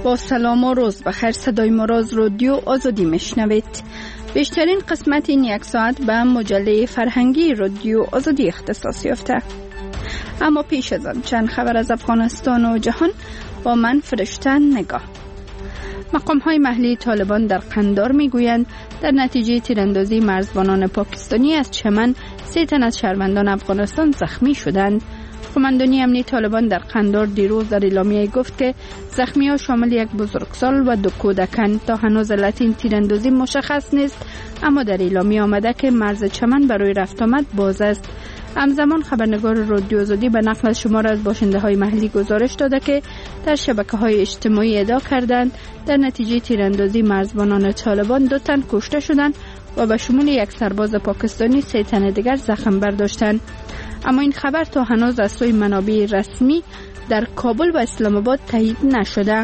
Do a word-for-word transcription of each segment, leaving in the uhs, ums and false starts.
با سلام و روز بخیر، صدای مراز رادیو آزادی میشنوید. بیشترین قسمت این یک ساعت به مجله فرهنگی رادیو آزادی اختصاص یافته. اما پیش از آن چند خبر از افغانستان و جهان با من فرشته نگاه. مقام های محلی طالبان در قندار می گویند در نتیجه تیراندازی مرزبانان پاکستانی از چمن سه تن از شهروندان افغانستان زخمی شدند. قماندانی امنی طالبان در قندار دیروز در اعلامیه گفت که زخمی ها شامل یک بزرگسال و دو کودکان. تا هنوز علت این تیراندازی مشخص نیست، اما در اعلامیه آمده که مرز چمن برای رفت آمد باز است. همزمان خبرنگار رادیو آزادی به نقل از شمار از باشنده های محلی گزارش داده که در شبکه های اجتماعی ادعا کردند در نتیجه تیراندازی مرزبانان طالبان دو تن کشته شدند و به شمول یک سرباز پاکستانی سه تن دیگر زخم برداشتند. اما این خبر تا هنوز از سوی منابع رسمی در کابل و اسلام آباد تایید نشده.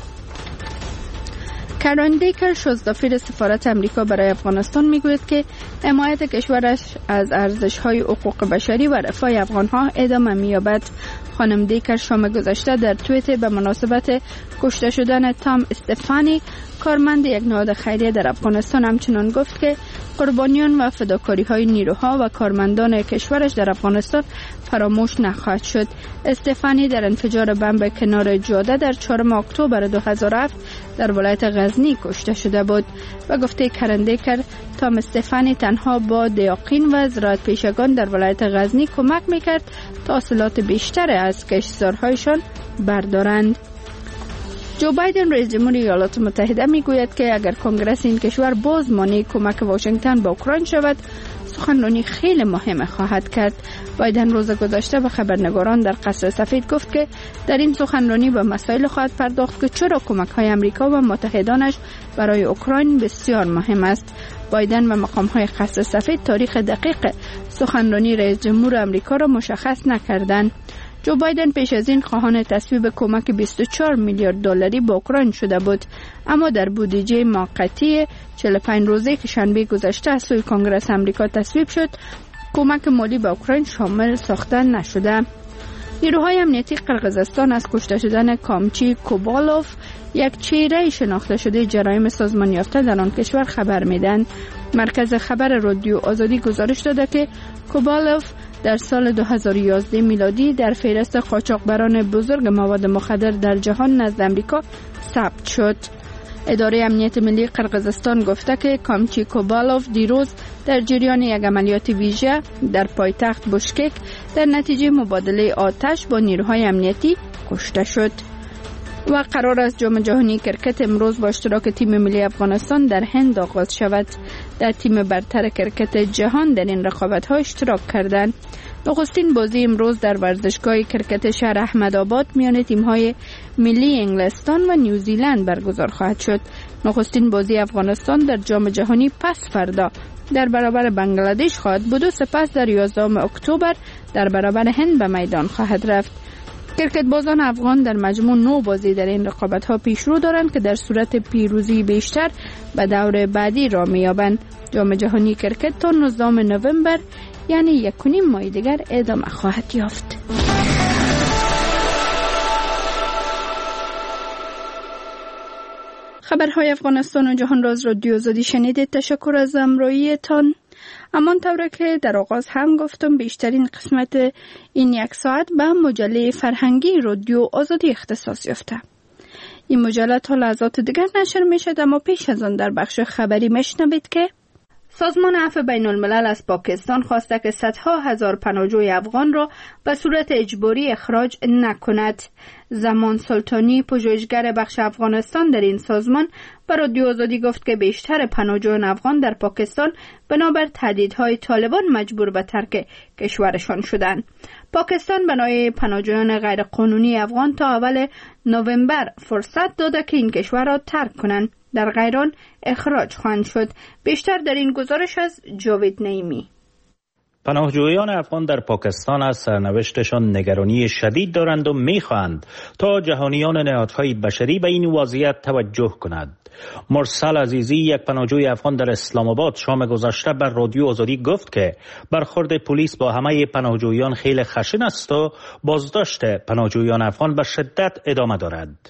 کرن دیکر شازدافیر سفارت امریکا برای افغانستان میگوید که حمایت کشورش از ارزش‌های حقوق بشری و رفاه افغان‌ها ادامه می‌یابد. خانم دیکر شام گذشته در توییت به مناسبت کشته شدن تام استفانی، کارمند یک نهاد خیریه در افغانستان، همچنان گفت که قربانیان و فداکاری‌های نیروها و کارمندان کشورش در افغانستان فراموش نخواهد شد. استفانی در انفجار بمب کنار جاده در چهارم اکتبر دو هزار و هفت در ولایت غزنی کشته شده بود و گفته کرندیکر تام استفانی تنها با دیاقین و زراعت پیشگان در ولایت غزنی کمک میکرد تا حاصلات بیشتر از کشتزارهایشان بردارند. جو بایدن رئیس جمهور ایالات متحده میگوید که اگر کنگره این کشور باز مانع کمک واشنگتن به اوکراین شود، سخنرانی خیلی مهم خواهد کرد. بایدن روز گذشته به خبرنگاران در قصر سفید گفت که در این سخنرانی به مسائل خواهد پرداخت که چرا کمک های امریکا و متحدانش برای اوکراین بسیار مهم است. بایدن و مقام های قصر سفید تاریخ دقیق سخنرانی رئیس جمهور امریکا را مشخص نکردند. جو بایدن پیش از این خواهان تصویب کمک بیست و چهار میلیارد دلاری به اوکراین شده بود، اما در بودجه موقتی چهل و پنج روزه که شنبه گذشته از سوی کنگره امریکا تصویب شد، کمک مالی به اوکراین شامل ساخته نشده. نیروهای امنیتی قرقیزستان از کشته شدن کامچی کوبالوف، یک چهره شناخته شده جرایم سازمان یافته در آن کشور خبر میدن. مرکز خبر رادیو آزادی گزارش داده که کوبالوف در سال دو هزار و یازده میلادی در فهرست قاچاقبران بزرگ مواد مخدر در جهان نزد امریکا ثبت شد. اداره امنیت ملی قرقیزستان گفته که کامچی کوبالوف دیروز در جریان یک عملیات ویژه در پایتخت بشکک در نتیجه مبادله آتش با نیروهای امنیتی کشته شد. و قرار است جام جهانی کرکت امروز با اشتراک تیم ملی افغانستان در هند آغاز شود. در تیم برتر کرکت جهان در این رقابت‌ها اشتراک کردند. نخستین بازی امروز در ورزشگاه کرکت شهر احمدآباد میان تیم‌های ملی انگلستان و نیوزیلند برگزار خواهد شد. نخستین بازی افغانستان در جام جهانی پس فردا در برابر بنگلادش خواهد بود و سپس در یازدهم اکتبر در برابر هند به میدان خواهد رفت. کرکت بازان افغان در مجموع نو بازی در این رقابت‌ها پیشرو دارند که در صورت پیروزی بیشتر به دور بعدی را می‌یابند. جام جهانی کرکت تا نوزدهم نوامبر یعنی یک و نیم ماه دیگر ادامه خواهد یافت. خبرهای افغانستان و جهان راز رادیو آزادی شنیدید. تشکر از همراهیتان. همان طوره که در آغاز هم گفتم، بیشترین قسمت این یک ساعت به مجله فرهنگی رادیو آزادی اختصاص یافته. این مجله تا لحظات دیگر نشر می شد، اما پیش از آن در بخش خبری میشنوید که سازمان عفو بین الملل از پاکستان خواسته که صدها هزار پناهجوی افغان را به صورت اجباری اخراج نکند. زمان سلطانی، پژوهشگر بخش افغانستان در این سازمان، به رادیو آزادی گفت که بیشتر پناهجویان افغان در پاکستان بنابر تهدیدهای طالبان مجبور به ترک کشورشان شدند. پاکستان برای پناهجویان غیرقانونی افغان تا اول نوامبر فرصت داده که این کشور را ترک کنند، در غیر آن اخراج خواهند شد. بیشتر در این گزارش از جاوید نعیمی. پناهجویان افغان در پاکستان از سرنوشتشان نگرانی شدید دارند و می‌خواهند تا جهانیان نهادهای بشری به این وضعیت توجه کنند. مرسل عزیزی، یک پناهجوی افغان در اسلام آباد، شام گذشته بر رادیو آزادی گفت که برخورد پلیس با همه پناهجویان خیلی خشن است و بازداشت پناهجویان افغان به شدت ادامه دارد.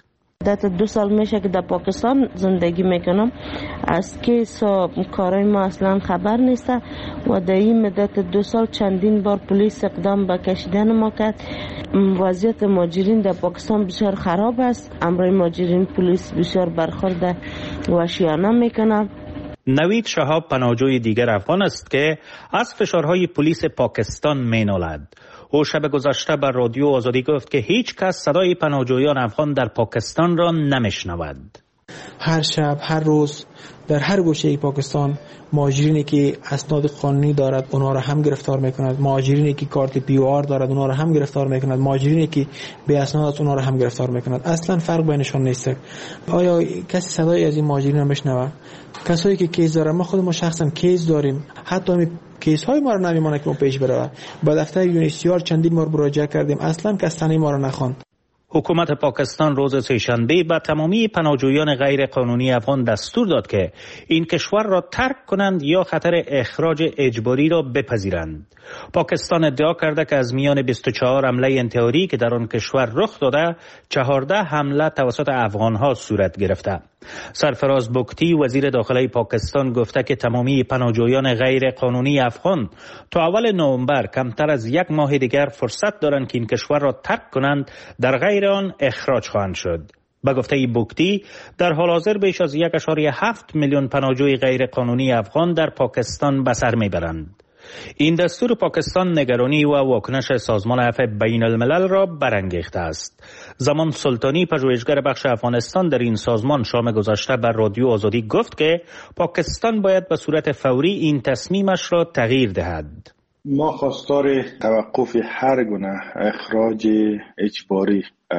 مدت دو سال میشه که در پاکستان زندگی میکنم. از کیس و کارای ما اصلا خبر نیست و در این مدت دو سال چندین بار پلیس اقدام به کشیدن ما کرد. وضعیت مهاجرین در پاکستان بسیار خراب است. امروز مهاجرین پلیس بسیار برخورد وحشیانه میکنه. نوید شهاب پناهجوی دیگر افغان است که از فشارهای پلیس پاکستان مینالد. او شب گذشته بر رادیو آزادی گفت که هیچ کس صدای پناهجویان افغان در پاکستان را نمیشنود. هر شب، هر روز در هر گوشه پاکستان مهاجرینی که اسناد قانونی دارد اونها را هم گرفتار میکند، مهاجرینی که کارت پی او آر دارد اونها را هم گرفتار میکند، مهاجرینی که بی اسناد است اونها را هم گرفتار میکند. اصلا فرق بینشون نیست. آیا کسی صدای از این مهاجرین را میشنوه؟ کسایی که کیس دارن، ما خود ما شخصا کیس داریم، حتی می کیس های ما را نمیمونه که ما پیش بره. با دفتر یونیسیار چندین بار مراجعه کردیم، اصلا کس تنی ما را نخواند. حکومت پاکستان روز سه‌شنبه به تمامی پناهجویان غیر قانونی افغان دستور داد که این کشور را ترک کنند یا خطر اخراج اجباری را بپذیرند. پاکستان ادعا کرده که از میان بیست و چهار حمله انتحاری که در آن کشور رخ داده، چهارده حمله توسط افغانها صورت گرفته. سرفراز بگتی وزیر داخلی پاکستان گفته که تمامی پناهجویان غیر قانونی افغان تا اول نوامبر کمتر از یک ماه دیگر فرصت دارند که این کشور را ترک کنند، در غیر آن اخراج خواهند شد. به گفته بگتی در حال حاضر بیش از یک ممیز هفت میلیون پناهجوی غیر قانونی افغان در پاکستان به سر میبرند. این دستور پاکستان نگرانی و واکنش سازمان عفو بین الملل را برانگیخته است. زمان سلطانی پژوهشگر بخش افغانستان در این سازمان شام گذشته بر رادیو آزادی گفت که پاکستان باید به صورت فوری این تصمیمش را تغییر دهد. ما خواستار توقف هر گونه اخراج اجباری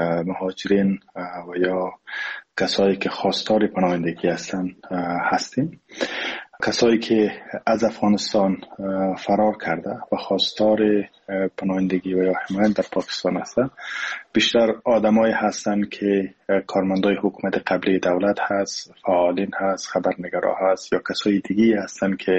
مهاجرین و یا کسایی که خواستار پناهندگی هستند هستیم. کسایی که از افغانستان فرار کرده و خواستار پناهندگی و یا حمایت در پاکستان هستند بیشتر آدمایی هستند که کارمندای حکومت قبلی دولت هست، فعالین هست، خبرنگارا هست یا کسای دیگه هستند که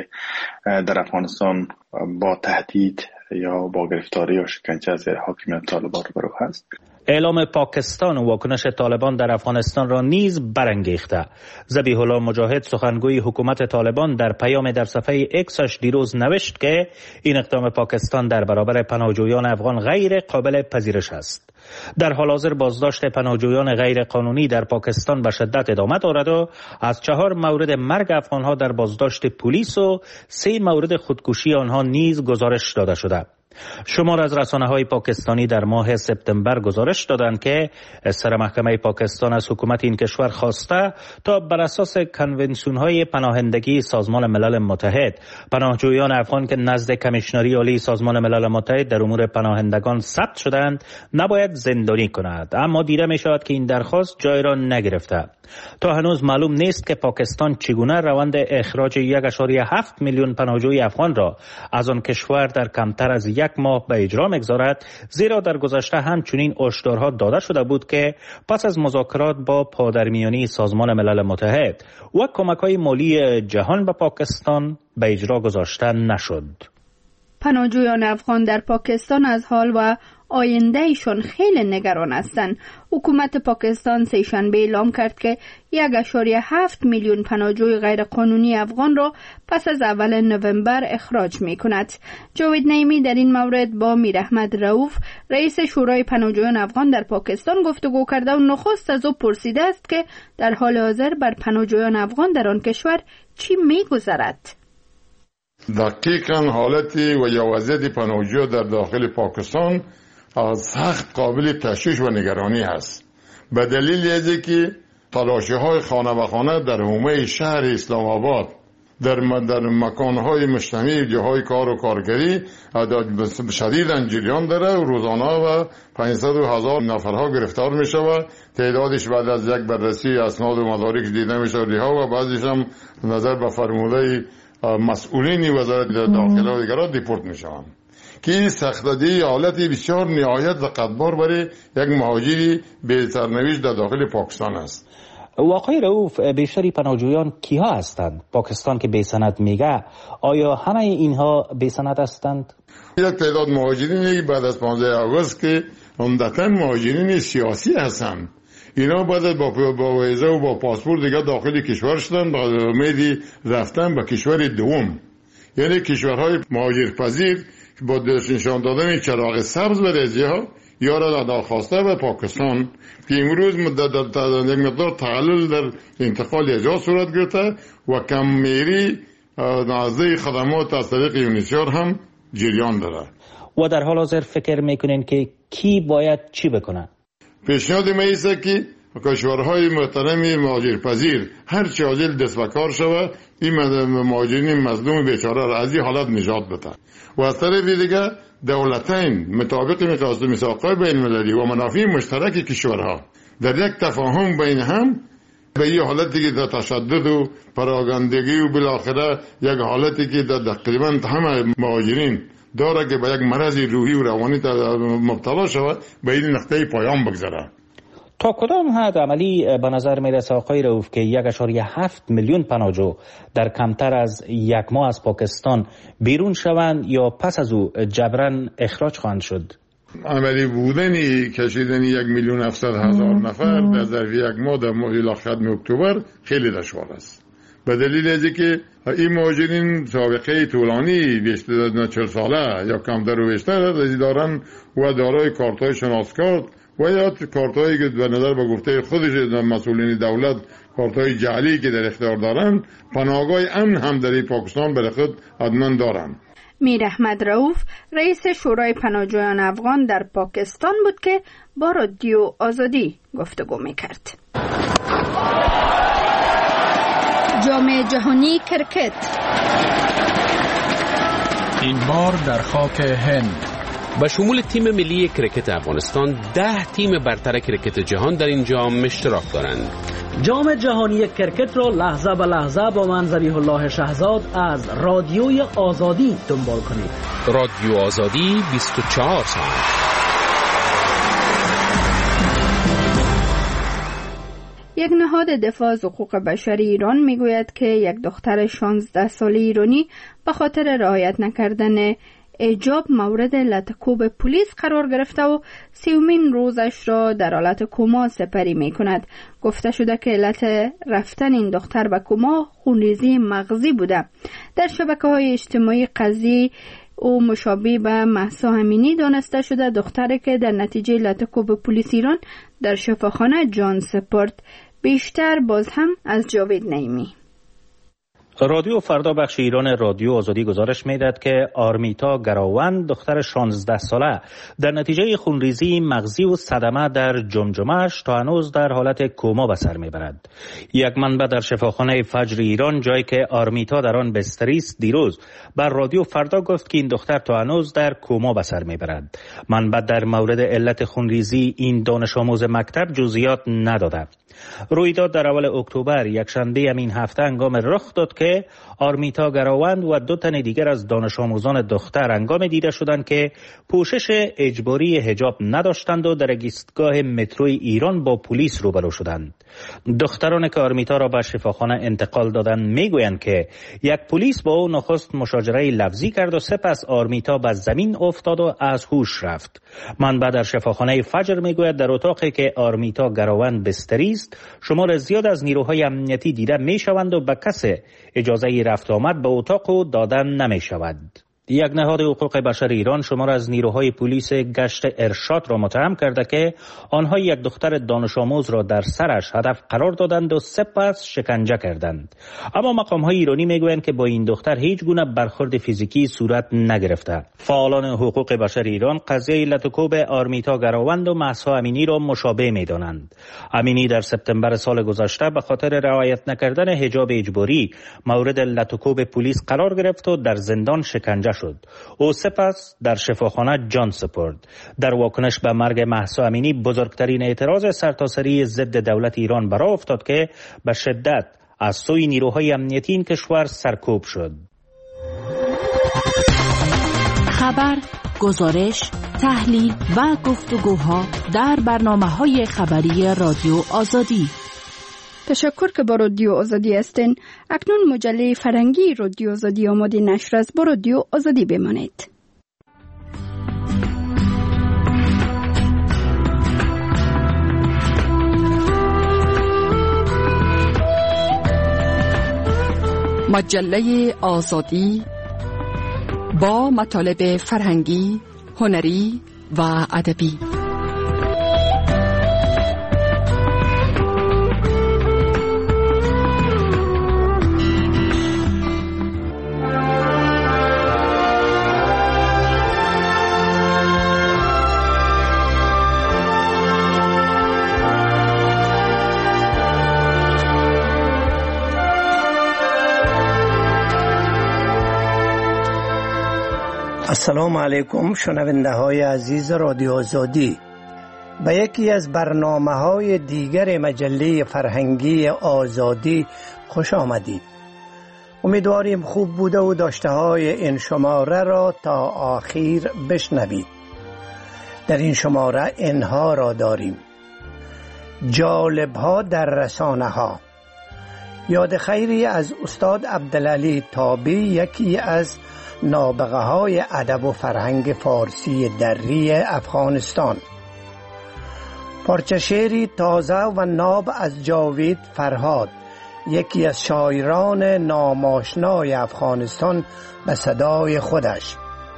در افغانستان با تهدید یا با گرفتاری یا شکنجه از حاکمیت طالبان روبرو هست. اعلام پاکستان و واکنش طالبان در افغانستان را نیز برانگیخته. ذبیح الله مجاهد سخنگوی حکومت طالبان در پیام در صفحه اکسش دیروز نوشت که این اقدام پاکستان در برابر پناهجویان افغان غیر قابل پذیرش است. در حال حاضر بازداشت پناهجویان غیر قانونی در پاکستان به شدت ادامه دارد و از چهار مورد مرگ افغانها در بازداشت پلیس و سه مورد خودکشی آنها نیز گزارش داده شده. شمار از رسانه‌های پاکستانی در ماه سپتامبر گزارش دادند که سر محکمه پاکستان از حکومت این کشور خواسته تا بر اساس کنونسیون‌های پناهندگی سازمان ملل متحد پناهجویان افغان که نزد کمیشنری عالی سازمان ملل متحد در امور پناهندگان ثبت شدند نباید زندانی کند، اما دیده می‌شود که این درخواست جای را نگرفته. تا هنوز معلوم نیست که پاکستان چگونه روند اخراج یک ممیز هفت میلیون پناهجوی افغان را از آن کشور در کمتر از یک ماه به اجرا می‌گذارد، زیرا در گذشته همچنین هشدارها داده شده بود که پس از مذاکرات با پادرمیانی سازمان ملل متحد و کمک‌های مالی جهان به پاکستان به اجرا گذاشته نشد. پناهجویان افغان در پاکستان از حال و آینده ایشان خیلی نگران هستند. حکومت پاکستان سه‌شنبه اعلام کرد که یک ممیز هفت میلیون پناهجوی غیر قانونی افغان را پس از اول نوامبر اخراج می کند. جاوید نعیمی در این مورد با میر احمد رؤوف رئیس شورای پناهجویان افغان در پاکستان گفتگو کرده و نخست از او پرسیده است که در حال حاضر بر پناهجویان افغان در آن کشور چی می گذرد. دقیقاً حالتی و یا وضعیت پناهجویان در داخل پاکستان سخت قابل تشویش و نگرانی است. به دلیل از که تلاشی های خانه به خانه در حومه شهر اسلام آباد در در مکانهای مجتمعی جاهای کار و کارگری شدیداً جریان داره و روزانه و پانصد هزار نفرها گرفتار می شود. تعدادش بعد از یک بررسی اسناد و مدارک دیده می شود و بعضیش هم نظر به فرموده مسئولین وزارت داخله و دیگران دیپورت می شوند که این سختگیری حالتی بسیار نهایت زقتبار برای یک مهاجری به سرنوشت در داخل پاکستان است. واقعی رؤوف، بیشتری پناهجویان کیها هستند؟ پاکستان که بی‌سند میگه، آیا همه اینها بی‌سند هستند؟ یک تعداد مهاجرینی بعد از پانزده آگوست که عمدتاً مهاجرین سیاسی هستند. اینا بعد با با ویزا و با پاسپورت دیگه داخل کشور شدن با امیدی رفتن به کشور دوم، یعنی کشورهای مهاجرپذیر با نشان دادن چراغ سبز به ها یا را درخواسته به پاکستان که امروز مدت یک مقدار تعلل در انتقال اجازه صورت گرفته و کم‌میری نازده خدمات از طریق یونیسیار هم جریان داره. و در حال حاضر فکر میکنین که کی باید چی بکنه؟ پیشنهاد ما ایسته که کشورهای محترم مهاجرپذیر هر چه عاجل دست به کار شود این مهاجرین مظلوم بیچاره را از این حالت نجات بده و از طرف دیگه دولتین مطابق میثاق‌های بین المللی و منافع مشترک کشورها در یک تفاهم بین هم به این حالتی که در تشدد و پراگندگی و بالاخره یک حالتی که در تقریبا همه مهاجرین داره که به یک مرض روحی و روانی مبتلا شود به این نقطه پایان بگذاره. تا کدام حد عملی به نظر میرسه آقای رؤوف که یک اشاریه هفت میلیون پناهجو در کمتر از یک ماه از پاکستان بیرون شوند یا پس از او جبران اخراج خواهند شد؟ عملی بودنی کشیدن یک میلیون هفتصد هزار نفر در ظرف یک ماه در ماه ختم اکتبر خیلی دشوار است، به دلیل از که این مهاجرین سابقه طولانی بیشتر از چهل ساله یا کمتر و بیشتر دارن و دارای کارت‌های شناسکارت و یا کارت‌هایی که به نظر به گفته خودش مسئولین دولت کارت‌های جعلی که در اختیار دارن پناهگاه امن هم در پاکستان برای خود حتما دارن. میر احمد رؤوف رئیس شورای پناهجویان افغان در پاکستان بود که با رادیو آزادی گفتگو میکرد. جام جهانی کرکت این بار در خاک هند با شمول تیم ملی کرکت افغانستان ده تیم برتر کرکت جهان در این جام اشتراک دارند. جام جهانی کرکت را لحظه به لحظه با من ذبیح الله شهزاد از رادیوی آزادی دنبال کنید. رادیو آزادی بیست و چهار ساعت. یک نهاد دفاع از حقوق بشر ایران میگوید که یک دختر شانزده ساله ایرانی به خاطر رعایت نکردن حجاب مورد لطکوب پلیس قرار گرفته و سیومین روزش را در حالت کما سپری می کند. گفته شده که علت رفتن این دختر به کما خونریزی مغزی بوده. در شبکه های اجتماعی قضیه او مشابه به مهسا امینی دانسته شده، دختری که در نتیجه لطکوب پلیس ایران در شفاخانه جان سپرد. بیشتر باز هم از جاوید نعیمی. رادیو فردا بخش ایران رادیو آزادی گزارش میداد که آرمیتا گراوند دختر شانزده ساله در نتیجه خونریزی مغزی و صدمه در جمجمه‌اش تا هنوز در حالت کما به سر میبرد. یک منبع در شفاخانه فجر ایران جایی که آرمیتا در آن بستری است دیروز بر رادیو فردا گفت که این دختر تا هنوز در کما به سر میبرد. منبع در مورد علت خونریزی این دانش آموز مکتب جزئیات نداده. رویداد در اول اکتبر یک شنبه همین هفته هنگام رخ داد که آرمیتا گراوند و دو تن دیگر از دانش آموزان دختر هنگام دیده شدند که پوشش اجباری حجاب نداشتند و در ایستگاه متروی ایران با پلیس روبرو شدند. دختران که آرمیتا را به شفاخانه انتقال دادند میگویند که یک پلیس با او نخست مشاجره لفظی کرد و سپس آرمیتا به زمین افتاد و از هوش رفت. منبع در شفاخانه فجر میگوید در اتاقی که آرمیتا گراوند بستری است شمار زیاد از نیروهای امنیتی دیده میشوند و به کسی اجازه رفت آمد به اتاق دادن نمی شود. یک نهاد حقوق بشر ایران شمار از نیروهای پلیس گشت ارشاد را متهم کرده که آنها یک دختر دانش آموز را در سرش هدف قرار دادند و سپس شکنجه کردند. اما مقام‌های ایرانی میگویند که با این دختر هیچ گونه برخورد فیزیکی صورت نگرفته. فعالان حقوق بشر ایران قضیه لطکوب آرمیتا گراوند و مهسا امینی را مشابه می‌دانند. امینی در سپتامبر سال گذشته به خاطر رعایت نکردن حجاب اجباری مورد لطکوب پلیس قرار گرفت و در زندان شکنجه شد. او سپس در شفاخانه جان سپرد. در واکنش به مرگ مهسا امینی بزرگترین اعتراض سرتاسری ضد دولت ایران برآ افتاد که به شدت از سوی نیروهای امنیتی این کشور سرکوب شد. خبر، گزارش، تحلیل و گفتگوها در برنامه‌های خبری رادیو آزادی. تشکر که با رادیو آزادی هستین. اکنون مجله فرنگی رادیو آزادی آماده نشر است. با رادیو آزادی بمانید. مجله آزادی با مطالب فرهنگی، هنری و ادبی. السلام علیکم شنونده های عزیز رادیو آزادی، به یکی از برنامه های دیگر مجله فرهنگی آزادی خوش آمدید. امیدواریم خوب بوده و داشته های این شماره را تا آخر بشنوید. در این شماره اینها را داریم: جالب ها در رسانه ها، یاد خیری از استاد عبدالعلی تابی، یکی از نابغه های ادب و فرهنگ فارسی دری افغانستان، پارچه شعری تازه و ناب از جاوید فرهاد، یکی از شاعران ناماشنای افغانستان به صدای خودش،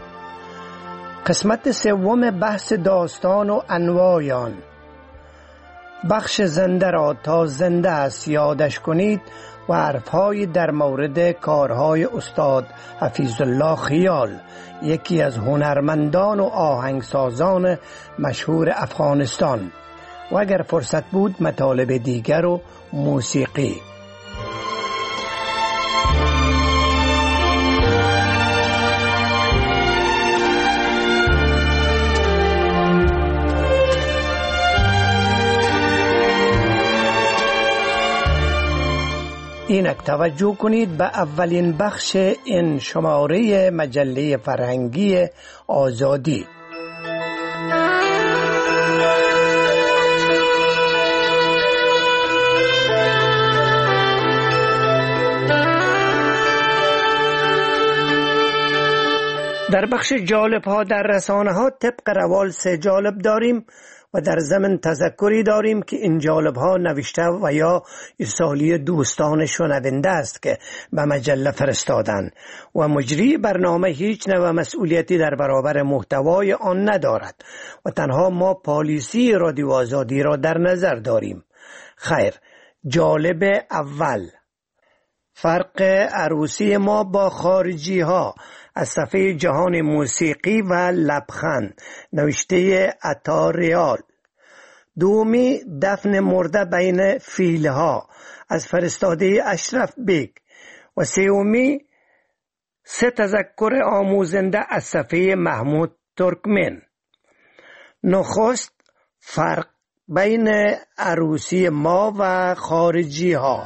قسمت سوم بحث داستان و انواع آن، بخش زنده را تا زنده است یادش کنید و حرف‌های در مورد کارهای استاد حفیظ الله خیال، یکی از هنرمندان و آهنگسازان مشهور افغانستان، و اگر فرصت بود مطالب دیگر و موسیقی. اینک توجه کنید به اولین بخش این شماره مجله فرهنگی آزادی. در بخش جالب ها در رسانه ها طبق روال سه جالب داریم و در ضمن تذکری داریم که این جالب ها نوشته و یا ارسالی دوستان شنونده است که به مجله فرستادن و مجری برنامه هیچ نوع مسئولیتی در برابر محتوای آن ندارد و تنها ما پالیسی رادیو آزادی را در نظر داریم. خیر، جالب اول: فرق عروسی ما با خارجی ها، از صفحه جهان موسیقی و لبخند، نوشته عطا ریال. دومی: دفن مرده بین فیلها، از فرستاده اشرف بیگ. و سومی: سه تذکر آموزنده، از صفحه محمود ترکمن. نخست: فرق بین عروسی ما و خارجی ها.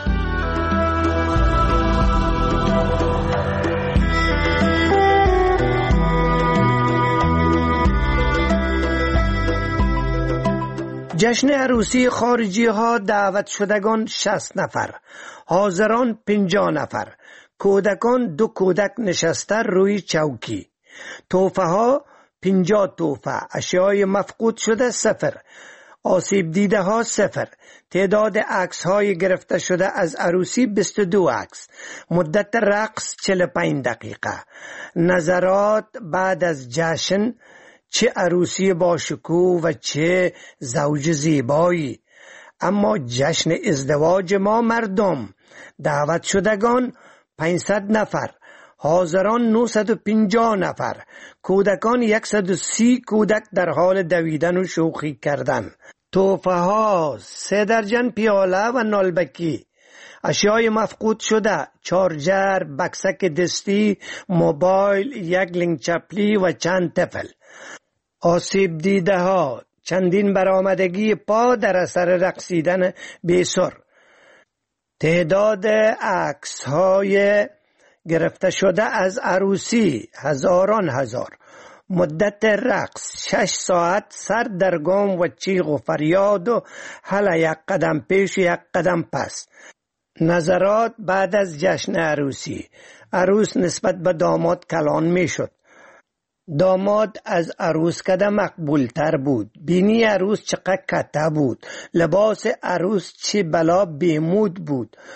جشن عروسی خارجی ها دعوت شدگان شصت نفر، حاضران پنجاه نفر، کودکان دو کودک نشسته روی چوکی، تحفه ها پنجاه تحفه، اشیای مفقود شده صفر، آسیب دیده ها صفر، تعداد عکس های گرفته شده از عروسی بیست و دو عکس، مدت رقص چهل و پنج دقیقه، نظرات بعد از جشن: چه عروسی با شکوه و چه زوج زیبایی. اما جشن ازدواج ما مردم، دعوت شدگان پانصد نفر، حاضران نهصد و پنجاه نفر، کودکان صد و سی کودک در حال دویدن و شوخی کردن، تحفه ها سه درجن پیاله و نالبکی، اشیای مفقود شده: چارجر، بکسک دستی، موبایل، یک لنگ چپلی و چند طفل. آسیب دیده ها: چندین برآمدگی پا در اثر رقصیدن بیسر. تعداد عکس های گرفته شده از عروسی هزاران هزار. مدت رقص شش ساعت، سر در گام و چیغ و فریاد و حالا یک قدم پیش و یک قدم پس. نظرات بعد از جشن عروسی: عروس نسبت به داماد کلان می شد. داماد از عروس کده مقبول تر بود. بینی عروس چقدر کته بود. لباس عروس چه بلا بیمود بود.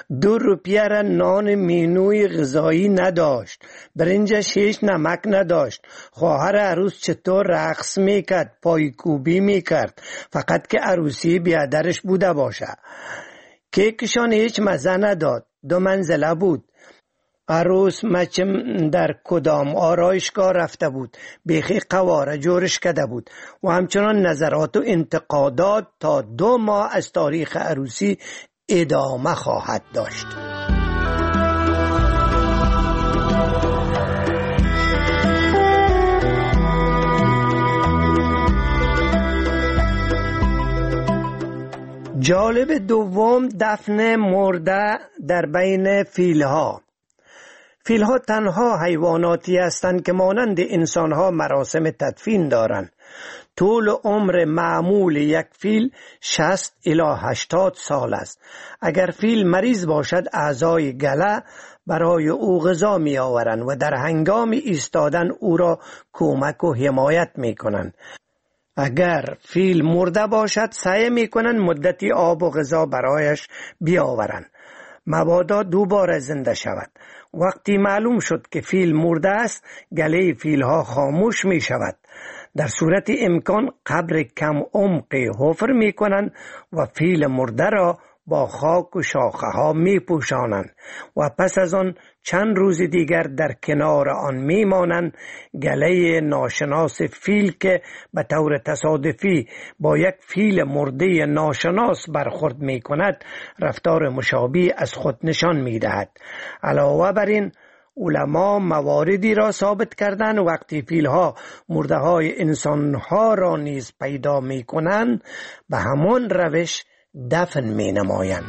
دو روپیه را نان مینوی غذایی نداشت، برنجش هیچ نمک نداشت. خواهر عروس چطور رقص میکرد، پایکوبی میکرد، فقط که عروسی بیادرش بوده باشه. کیکشان هیچ مزه نداد، دو منزله بود. عروس مچم در کدام آرایشگاه رفته بود، بیخی قواره جورش کده بود و همچنان نظرات و انتقادات تا دو ماه از تاریخ عروسی ادامه خواهد داشت. جالب دوم دفن مرده در بین فیلها. فیلها تنها حیواناتی هستند که مانند انسانها مراسم تدفین دارند. طول عمر معمول یک فیل شصت الی هشتاد سال است. اگر فیل مریض باشد اعضای گله برای او غذا می آورند و در هنگام ایستادن او را کمک و حمایت می کنند. اگر فیل مرده باشد سعی می کنند مدتی آب و غذا برایش بیاورند مبادا دوباره زنده شود. وقتی معلوم شد که فیل مرده است گله فیل ها خاموش می شود. در صورت امکان قبر کم عمقی حفر می کنند و فیل مرده را با خاک و شاخه ها می پوشانند و پس از آن چند روز دیگر در کنار آن می مانند. گله ناشناس فیل که به طور تصادفی با یک فیل مرده ناشناس برخورد می کند رفتار مشابه از خود نشان می دهد. علاوه بر این علما مواردی را ثابت کردند وقتی فیلها مرده های انسانها را نیز پیدا می کنند به همان روش دفن می نمایند.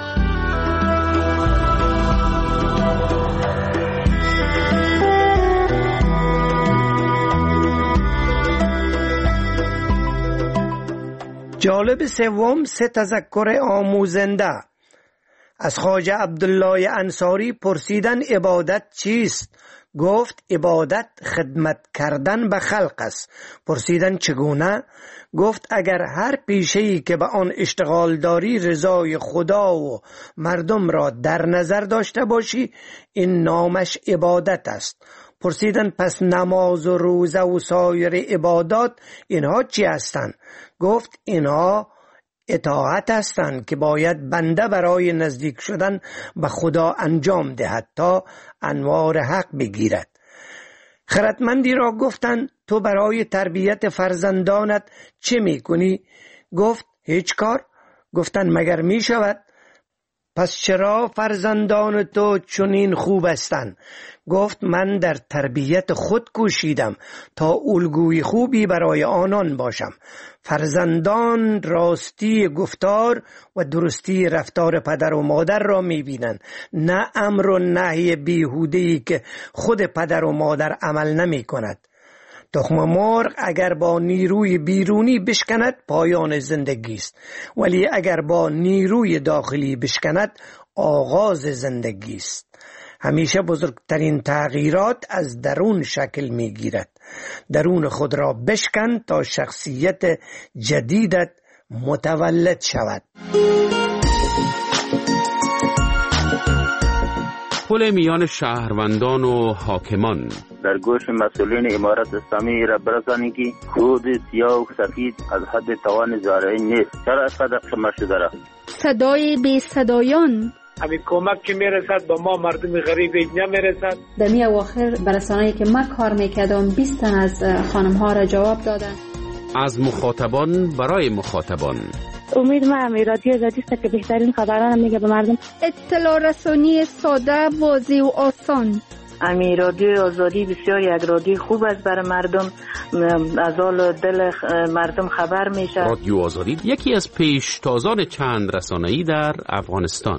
جالب سوم سه تذکر آموزنده. از خواجه عبدالله انصاری پرسیدن عبادت چیست؟ گفت عبادت خدمت کردن به خلق است. پرسیدن چگونه؟ گفت اگر هر پیشه‌ای که به آن اشتغال داری رضای خدا و مردم را در نظر داشته باشی این نامش عبادت است. پرسیدن پس نماز و روزه و سایر عبادات اینها چی هستند؟ گفت اینها اطاعت هستند که باید بنده برای نزدیک شدن به خدا انجام دهد تا انوار حق بگیرد. خردمندی را گفتند تو برای تربیت فرزندانت چه میکنی؟ گفت هیچ کار. گفتند مگر میشود؟ پس چرا فرزندان تو چنین خوب هستند؟ گفت من در تربیت خود کوشیدم تا الگوی خوبی برای آنان باشم. فرزندان راستی گفتار و درستی رفتار پدر و مادر را میبینند، نه امر و نهی بیهوده‌ای که خود پدر و مادر عمل نمی کند. تخم مرغ اگر با نیروی بیرونی بشکند پایان زندگی است، ولی اگر با نیروی داخلی بشکند آغاز زندگی است. همیشه بزرگترین تغییرات از درون شکل می گیرد. درون خود را بشکن تا شخصیت جدیدت متولد شود. پل میان شهروندان و حاکمان. در گوش مسئولین امارت اسلامی را برسانید که خود سیاه و سفید از حد توان زارعی نیست. چرا اینقدر شما شده را؟ صدای بی صدایان. همین کمک که میرسد با ما مردم غریب نمیرسد. در می اواخر برسانه‌ای که من کار میکردم بیست تن از خانم ها را جواب دادن. از مخاطبان برای مخاطبان. امید ما رادیو آزادی است که بهترین خبران میگه به مردم. اطلاع رسانی ساده، واضح و آسان. امی رادیو آزادی بسیار یک رادیو خوب است برای مردم، از حال دل مردم خبر میشه. رادیو آزادی یکی از پیشتازان چند رسانه‌ای در افغانستان.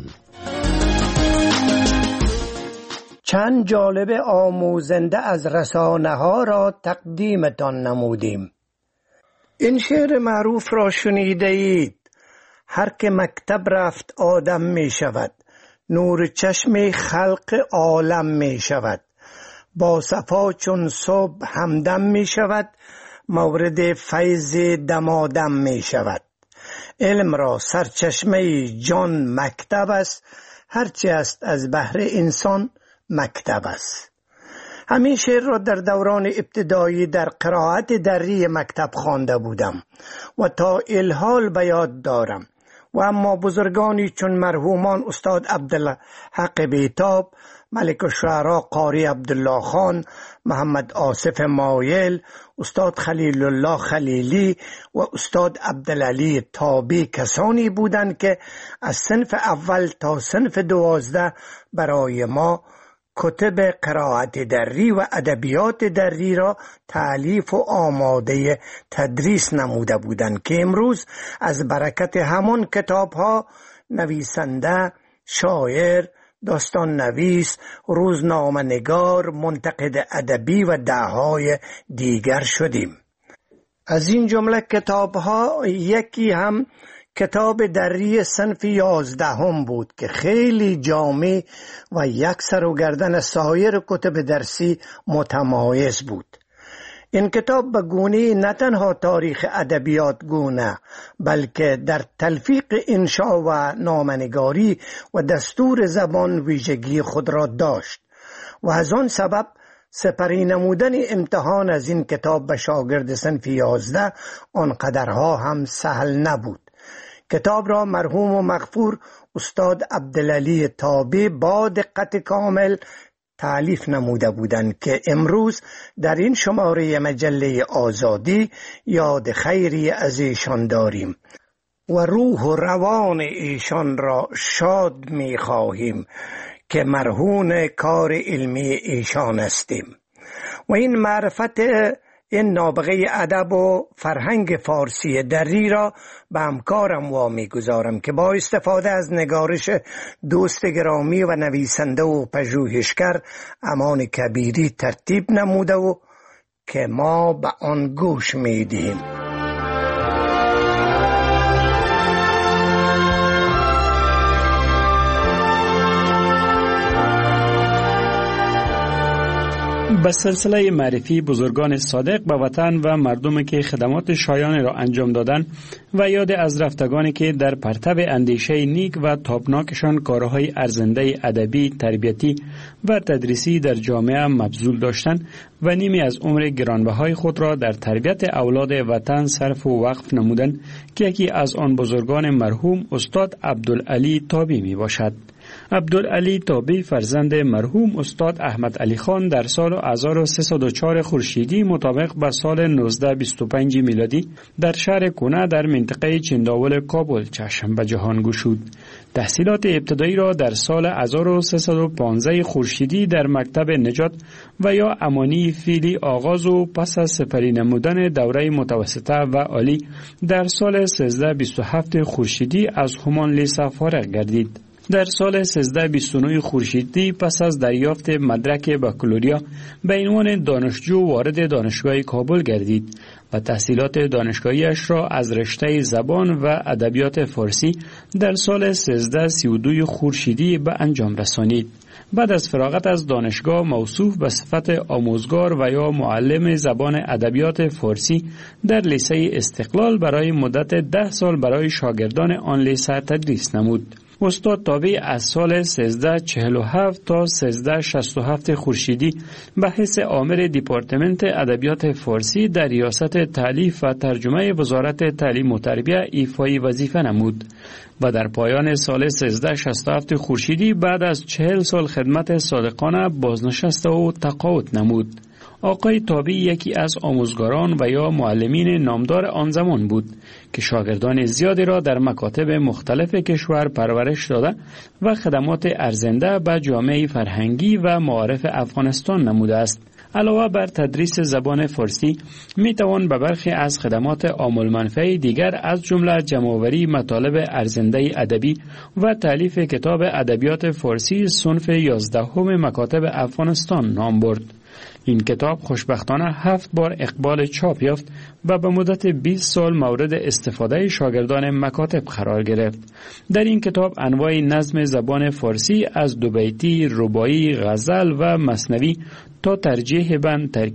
چند جالب آموزنده از رسانه ها را تقدیمتان نمودیم. این شعر معروف را شنیده اید: هر که مکتب رفت آدم می شود، نور چشم خلق عالم می شود، با صفا چون صبح همدم می شود، مورد فیض دمادم می شود. علم را سرچشمه جان مکتب است، هرچی است از بهر انسان مکتب است. همین شعر را در دوران ابتدایی در قرائت دری مکتب خوانده بودم و تا الحال به یاد دارم. و اما بزرگانی چون مرحومان استاد عبدالحق بیتاب، ملک الشعراء قاری عبدالله خان، محمد آصف مایل، استاد خلیل الله خلیلی و استاد عبدالعلی تابی کسانی بودند که از صنف اول تا صنف دوازده برای ما کتب قرائت دری و ادبیات دری را تالیف و آماده تدریس نموده بودند که امروز از برکت همان کتاب ها نویسنده، شاعر، داستان نویس، روزنامه نگار، منتقد ادبی و دههای دیگر شدیم. از این جمله کتاب ها یکی هم کتاب دری صنف یازدهم بود که خیلی جامع و یک سر و گردن سایر کتب درسی متمایز بود. این کتاب به گونه نه تنها تاریخ ادبیات گونه بلکه در تلفیق انشا و نامه‌نگاری و دستور زبان ویژگی خود را داشت و از آن سبب سپری نمودن امتحان از این کتاب به شاگرد صنف یازده آنقدرها هم سهل نبود. کتاب را مرحوم و مغفور استاد عبدالعلی تابی با دقت کامل تالیف نموده بودند که امروز در این شماره مجله آزادی یاد خیری از ایشان داریم و روح و روان ایشان را شاد می خواهیم که مرهون کار علمی ایشان هستیم. و این معرفت این نابغه ادب و فرهنگ فارسی دری را به همکارم وامی گذارم که با استفاده از نگارش دوست گرامی و نویسنده و پژوهشگر امان کبیری ترتیب نموده و که ما به آن گوش می دهیم. به سلسله معرفی بزرگان صادق به وطن و مردمی که خدمات شایان را انجام دادند و یاد از رفتگانی که در پرتو اندیشه نیک و تابناکشان کارهای ارزنده ادبی، تربیتی و تدریسی در جامعه مبذول داشتند و نیمی از عمر گرانبهای خود را در تربیت اولاد وطن صرف و وقف نمودند که یکی از آن بزرگان مرحوم استاد عبدالعلی تابی می باشد. عبدالعلی تابی فرزند مرحوم استاد احمد علی خان در سال هزار و سیصد و چهار خورشیدی مطابق به سال نوزده بیست و پنج میلادی در شهر کنه در منطقه چنداول کابل چشم به جهان گشود. تحصیلات ابتدایی را در سال هزار و سیصد و پانزده خورشیدی در مکتب نجات و یا امانی فیلی آغاز و پس از سپری نمودن دوره متوسطه و عالی در سال سیزده بیست و هفت خورشیدی از همان لیسه فارغ گردید. در سال سیزده بیست و نه خورشیدی پس از دریافت مدرک بکالوریا به عنوان دانشجو وارد دانشگاه کابل گردید و تحصیلات دانشگاهیش را از رشته زبان و ادبیات فارسی در سال سیزده سی و دو خورشیدی به انجام رسانید. بعد از فراغت از دانشگاه موصوف به صفت آموزگار و یا معلم زبان ادبیات فارسی در لیسه استقلال برای مدت ده سال برای شاگردان آن لیسه تدریس نمود. استاد تابی از سال سیزده چهل و هفت تا سیزده شصت و هفت خورشیدی به حیث آمر دیپارتمنت ادبیات فارسی در ریاست تالیف و ترجمه وزارت تعلیم و تربیت ایفای وظیفه نمود و در پایان سال سیزده شصت و هفت خورشیدی بعد از چهل سال خدمت صادقانه بازنشست و تقاعد نمود. آقای تابی یکی از آموزگاران و یا معلمین نامدار آن زمان بود که شاگردان زیادی را در مکاتب مختلف کشور پرورش داده و خدمات ارزنده به جامعه فرهنگی و معارف افغانستان نموده است. علاوه بر تدریس زبان فارسی می توان به برخی از خدمات عامل منفعه دیگر از جمله جمع‌آوری مطالب ارزنده ادبی و تالیف کتاب ادبیات فارسی صنف یازدهم مکاتب افغانستان نام برد. این کتاب خوشبختانه هفت بار اقبال چاپ یافت و به مدت بیست سال مورد استفاده شاگردان مکاتب قرار گرفت. در این کتاب انواع نظم زبان فارسی از دو بیتی، رباعی، غزل و مثنوی تا ترجیح بند